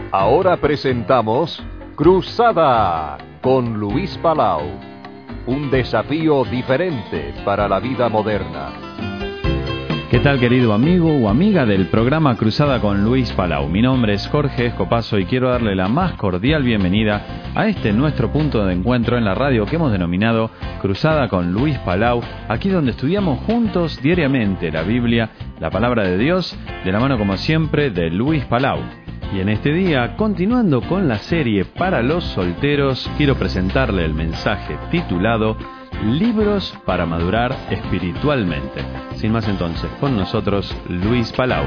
Ahora presentamos Cruzada con Luis Palau. Un desafío diferente para la vida moderna. ¿Qué tal, querido amigo o amiga del programa Cruzada con Luis Palau? Mi nombre es Jorge Escopazo y quiero darle la más cordial bienvenida a este nuestro punto de encuentro en la radio que hemos denominado Cruzada con Luis Palau, aquí donde estudiamos juntos diariamente la Biblia, la Palabra de Dios, de la mano como siempre de Luis Palau. Y en este día, continuando con la serie para los solteros, quiero presentarle el mensaje titulado Libros para madurar espiritualmente. Sin más entonces, con nosotros Luis Palau.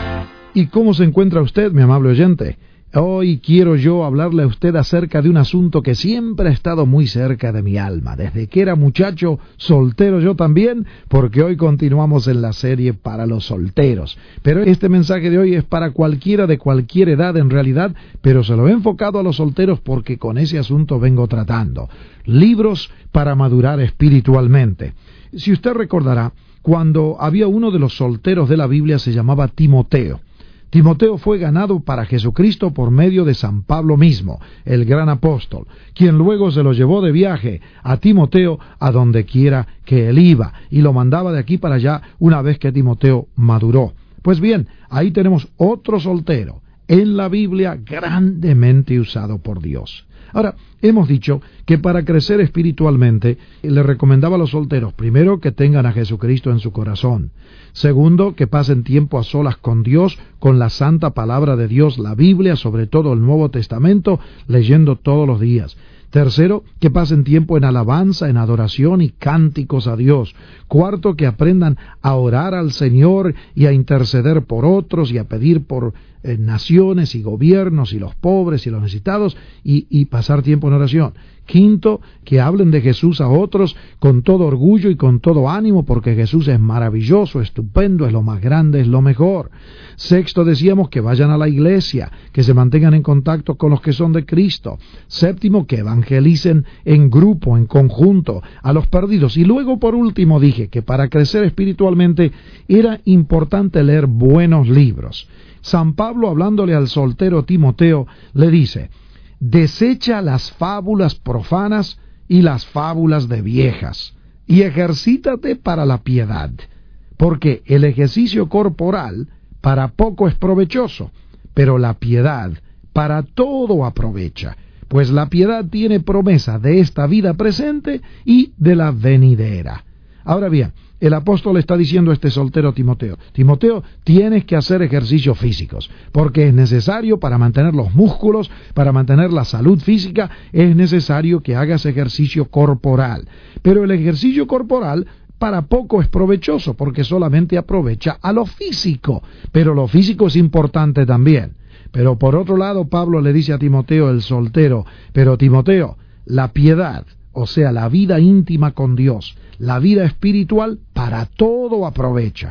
¿Y cómo se encuentra usted, mi amable oyente? Hoy quiero yo hablarle a usted acerca de un asunto que siempre ha estado muy cerca de mi alma, desde que era muchacho, soltero yo también, porque hoy continuamos en la serie para los solteros. Pero este mensaje de hoy es para cualquiera de cualquier edad en realidad, pero se lo he enfocado a los solteros porque con ese asunto vengo tratando. Libros para madurar espiritualmente. Si usted recordará, cuando había uno de los solteros de la Biblia se llamaba Timoteo. Timoteo fue ganado para Jesucristo por medio de San Pablo mismo, el gran apóstol, quien luego se lo llevó de viaje a Timoteo a donde quiera que él iba, y lo mandaba de aquí para allá una vez que Timoteo maduró. Pues bien, ahí tenemos otro soltero en la Biblia grandemente usado por Dios. Ahora, hemos dicho que para crecer espiritualmente le recomendaba a los solteros, primero, que tengan a Jesucristo en su corazón. Segundo, que pasen tiempo a solas con Dios, con la santa palabra de Dios, la Biblia, sobre todo el Nuevo Testamento, leyendo todos los días. Tercero, que pasen tiempo en alabanza, en adoración y cánticos a Dios. Cuarto, que aprendan a orar al Señor y a interceder por otros y a pedir por naciones y gobiernos y los pobres y los necesitados y pasar tiempo en oración. Quinto, que hablen de Jesús a otros con todo orgullo y con todo ánimo, porque Jesús es maravilloso, estupendo, es lo más grande, es lo mejor. Sexto, decíamos que vayan a la iglesia, que se mantengan en contacto con los que son de Cristo. Séptimo, que evangelicen en grupo, en conjunto, a los perdidos. Y luego, por último, dije que para crecer espiritualmente era importante leer buenos libros. San Pablo, hablándole al soltero Timoteo, le dice: desecha las fábulas profanas y las fábulas de viejas, y ejercítate para la piedad, porque el ejercicio corporal para poco es provechoso, pero la piedad para todo aprovecha, pues la piedad tiene promesa de esta vida presente y de la venidera. Ahora bien, el apóstol está diciendo a este soltero Timoteo: Timoteo, tienes que hacer ejercicios físicos, porque es necesario para mantener los músculos, para mantener la salud física, es necesario que hagas ejercicio corporal. Pero el ejercicio corporal para poco es provechoso, porque solamente aprovecha a lo físico, pero lo físico es importante también. Pero por otro lado, Pablo le dice a Timoteo, el soltero: pero Timoteo, la piedad, o sea, la vida íntima con Dios, la vida espiritual, para todo aprovecha,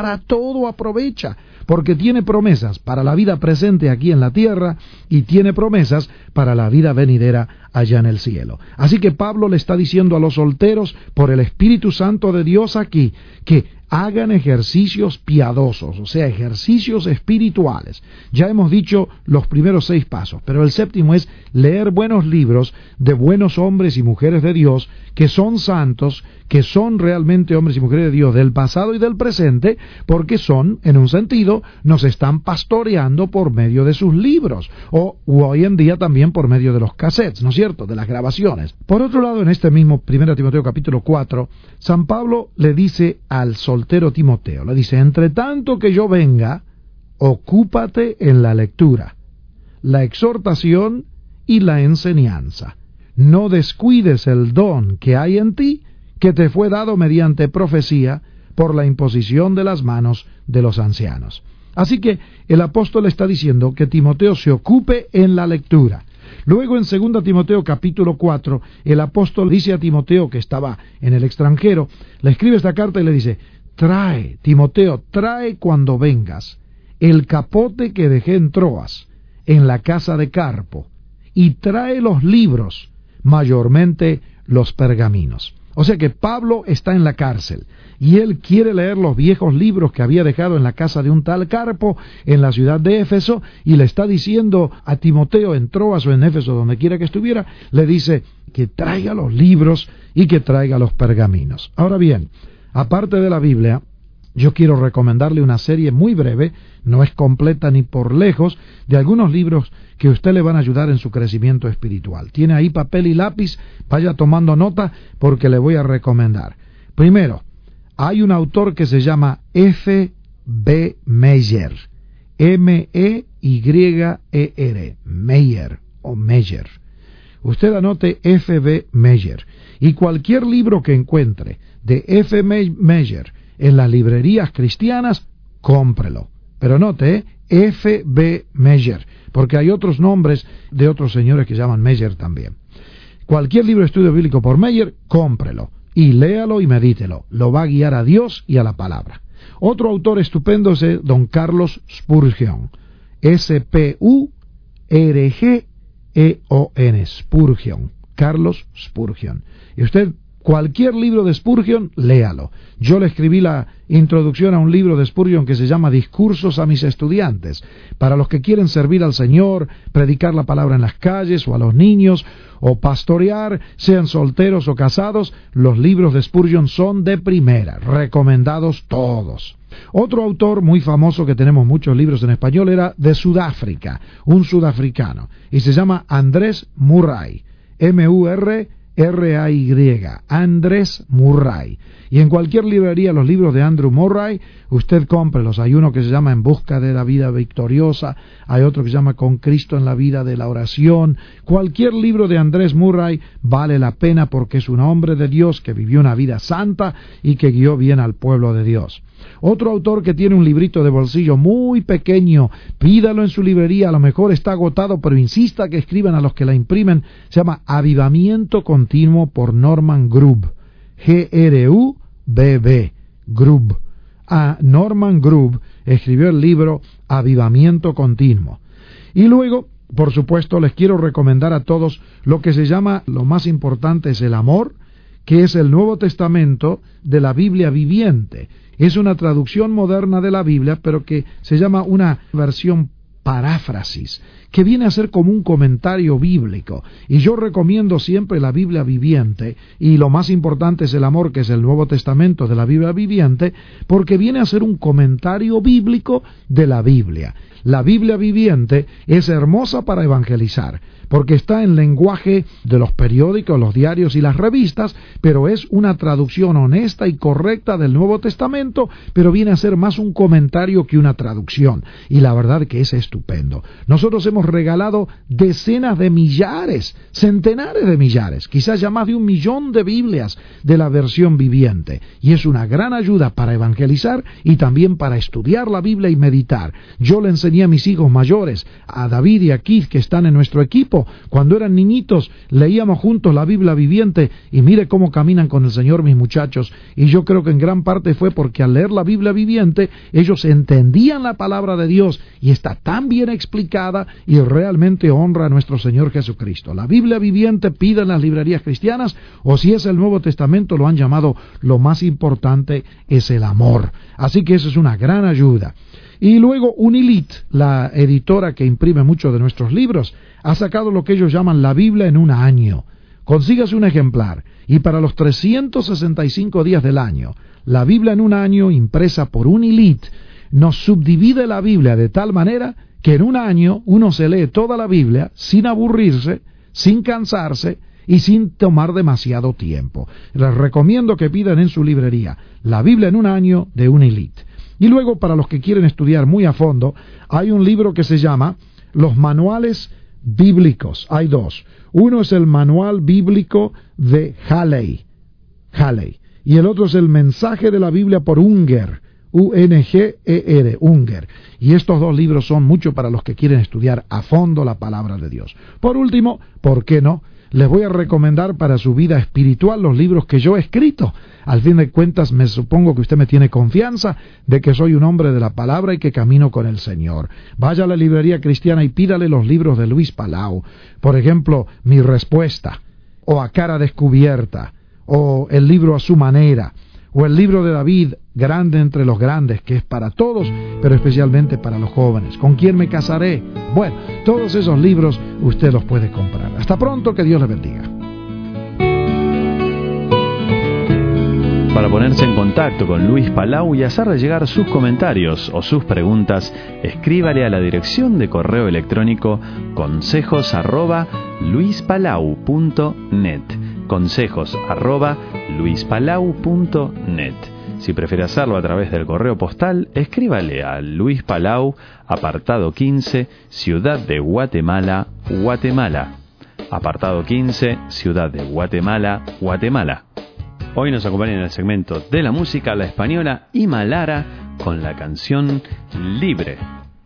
porque tiene promesas para la vida presente aquí en la tierra y tiene promesas para la vida venidera allá en el cielo. Así que Pablo le está diciendo a los solteros, por el Espíritu Santo de Dios aquí, que hagan ejercicios piadosos, o sea, ejercicios espirituales. Ya hemos dicho los primeros 6 pasos, pero el séptimo es leer buenos libros de buenos hombres y mujeres de Dios, que son santos, que son realmente hombres y mujeres de Dios del pasado y del presente, porque son, en un sentido, nos están pastoreando por medio de sus libros, o hoy en día también por medio de los cassettes, ¿no es cierto?, de las grabaciones. Por otro lado, en este mismo 1 Timoteo capítulo 4, San Pablo le dice al soltero Timoteo, le dice: entre tanto que yo venga, ocúpate en la lectura, la exhortación y la enseñanza. No descuides el don que hay en ti, que te fue dado mediante profecía por la imposición de las manos de los ancianos. Así que el apóstol está diciendo que Timoteo se ocupe en la lectura. Luego en 2 Timoteo capítulo 4, el apóstol dice a Timoteo, que estaba en el extranjero, le escribe esta carta y le dice: trae, Timoteo, trae cuando vengas el capote que dejé en Troas, en la casa de Carpo, y trae los libros, mayormente los pergaminos. O sea que Pablo está en la cárcel y él quiere leer los viejos libros que había dejado en la casa de un tal Carpo en la ciudad de Éfeso, y le está diciendo a Timoteo en Troas o en Éfeso, donde quiera que estuviera, le dice que traiga los libros y que traiga los pergaminos. Ahora bien, aparte de la Biblia, yo quiero recomendarle una serie muy breve, no es completa ni por lejos, de algunos libros que a usted le van a ayudar en su crecimiento espiritual. Tiene ahí papel y lápiz, vaya tomando nota porque le voy a recomendar. Primero, hay un autor que se llama F. B. Meyer, M-E-Y-E-R, Meyer o Meyer. Usted anote F. B. Meyer y cualquier libro que encuentre de F. Meyer en las librerías cristianas, cómprelo. Pero note, F. B. Meyer, porque hay otros nombres de otros señores que se llaman Meyer también. Cualquier libro de estudio bíblico por Meyer, cómprelo y léalo y medítelo. Lo va a guiar a Dios y a la palabra. Otro autor estupendo es don Carlos Spurgeon, S-P-U-R-G-E-O-N, Spurgeon, Carlos Spurgeon. Y usted, cualquier libro de Spurgeon, léalo. Yo le escribí la introducción a un libro de Spurgeon que se llama Discursos a mis estudiantes, para los que quieren servir al Señor, predicar la palabra en las calles o a los niños, o pastorear, sean solteros o casados. Los libros de Spurgeon son de primera, recomendados todos. Otro autor muy famoso, que tenemos muchos libros en español, era de Sudáfrica, un sudafricano, y se llama Andrés Murray, M-U-R-R-A-Y, Andrés Murray. Y en cualquier librería, los libros de Andrew Murray, usted cómprelos. Hay uno que se llama En busca de la vida victoriosa, hay otro que se llama Con Cristo en la vida de la oración. Cualquier libro de Andrés Murray vale la pena, porque es un hombre de Dios que vivió una vida santa y que guió bien al pueblo de Dios. Otro autor que tiene un librito de bolsillo muy pequeño, pídalo en su librería, a lo mejor está agotado, pero insista que escriban a los que la imprimen, se llama Avivamiento Continuo por Norman Grubb, G-R-U-B-B, Grubb. Norman Grubb escribió el libro Avivamiento Continuo. Y luego, por supuesto, les quiero recomendar a todos lo que se llama, lo más importante es el amor, que es el Nuevo Testamento de la Biblia viviente. Es una traducción moderna de la Biblia, pero que se llama una versión paráfrasis, que viene a ser como un comentario bíblico. Y yo recomiendo siempre la Biblia viviente, y lo más importante es el amor, que es el Nuevo Testamento de la Biblia viviente, porque viene a ser un comentario bíblico de la Biblia. La Biblia viviente es hermosa para evangelizar, porque está en lenguaje de los periódicos, los diarios y las revistas, pero es una traducción honesta y correcta del Nuevo Testamento, pero viene a ser más un comentario que una traducción, y la verdad que es estupendo. Nosotros hemos regalado decenas de millares, centenares de millares, quizás ya más de 1 millón de Biblias de la versión viviente, y es una gran ayuda para evangelizar y también para estudiar la Biblia y meditar. Yo le enseñé a mis hijos mayores, a David y a Keith, que están en nuestro equipo. Cuando eran niñitos leíamos juntos la Biblia viviente, y mire cómo caminan con el Señor mis muchachos. Y yo creo que en gran parte fue porque al leer la Biblia viviente ellos entendían la palabra de Dios, y está tan bien explicada y realmente honra a nuestro Señor Jesucristo. La Biblia viviente, pida en las librerías cristianas, o si es el Nuevo Testamento, lo han llamado, lo más importante es el amor. Así que eso es una gran ayuda. Y luego Unilit, la editora que imprime muchos de nuestros libros, ha sacado lo que ellos llaman la Biblia en un año. Consígase un ejemplar, y para los 365 días del año, la Biblia en un año, impresa por Unilit, nos subdivide la Biblia de tal manera que en un año uno se lee toda la Biblia sin aburrirse, sin cansarse y sin tomar demasiado tiempo. Les recomiendo que pidan en su librería la Biblia en un año de Unilit. Y luego, para los que quieren estudiar muy a fondo, hay un libro que se llama Los Manuales Bíblicos. Hay dos. Uno es el Manual Bíblico de Halley, y el otro es el Mensaje de la Biblia por Unger, U-N-G-E-R, Unger. Y estos dos libros son mucho para los que quieren estudiar a fondo la palabra de Dios. Por último, ¿por qué no?, les voy a recomendar para su vida espiritual los libros que yo he escrito. Al fin de cuentas, me supongo que usted me tiene confianza de que soy un hombre de la palabra y que camino con el Señor. Vaya a la librería cristiana y pídale los libros de Luis Palau. Por ejemplo, Mi Respuesta, o A Cara Descubierta, o el libro A su manera, o el libro de David, Grande entre los grandes, que es para todos, pero especialmente para los jóvenes. ¿Con quién me casaré? Bueno, todos esos libros usted los puede comprar. Hasta pronto, que Dios les bendiga. Para ponerse en contacto con Luis Palau y hacerle llegar sus comentarios o sus preguntas, escríbale a la dirección de correo electrónico consejos@luispalau.net. consejos@luispalau.net. Si prefiere hacerlo a través del correo postal, escríbale a Luis Palau, apartado 15, Ciudad de Guatemala, Guatemala. Apartado 15, Ciudad de Guatemala, Guatemala. Hoy nos acompaña en el segmento de la música la española Ima Lara con la canción Libre.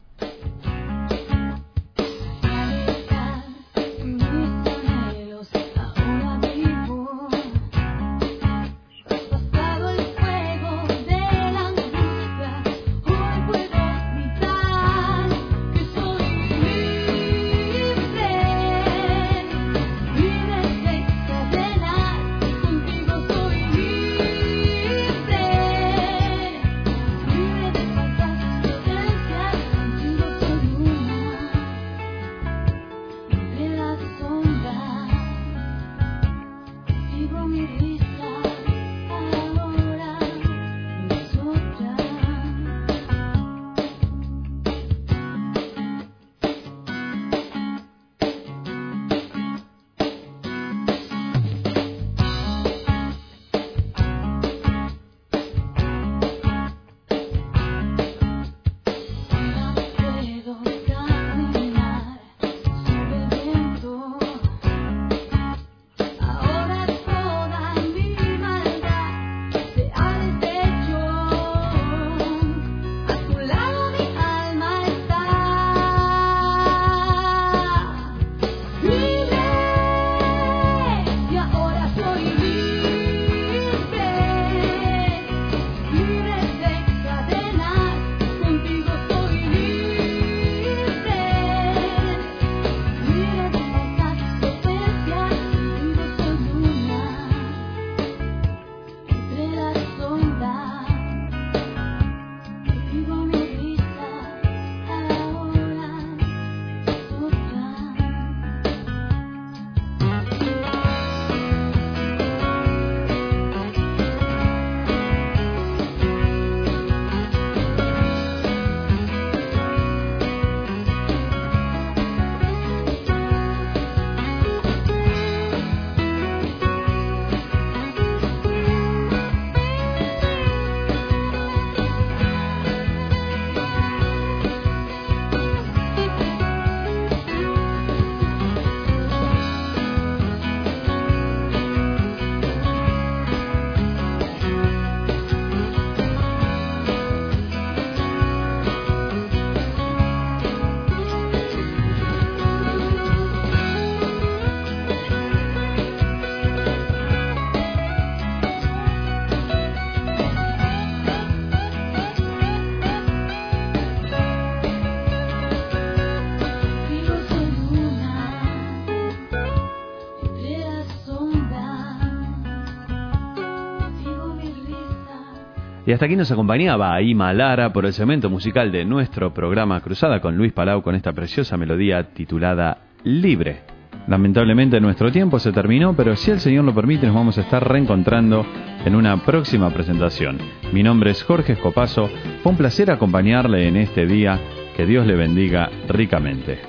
Y hasta aquí nos acompañaba Ima Lara por el segmento musical de nuestro programa Cruzada con Luis Palau con esta preciosa melodía titulada Libre. Lamentablemente nuestro tiempo se terminó, pero si el Señor lo permite nos vamos a estar reencontrando en una próxima presentación. Mi nombre es Jorge Escopazo, fue un placer acompañarle en este día, que Dios le bendiga ricamente.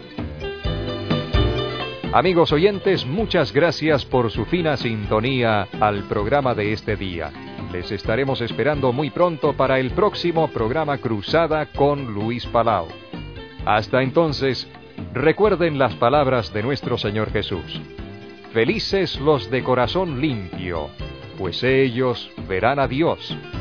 Amigos oyentes, muchas gracias por su fina sintonía al programa de este día. Les estaremos esperando muy pronto para el próximo programa Cruzada con Luis Palau. Hasta entonces, recuerden las palabras de nuestro Señor Jesús. Felices los de corazón limpio, pues ellos verán a Dios.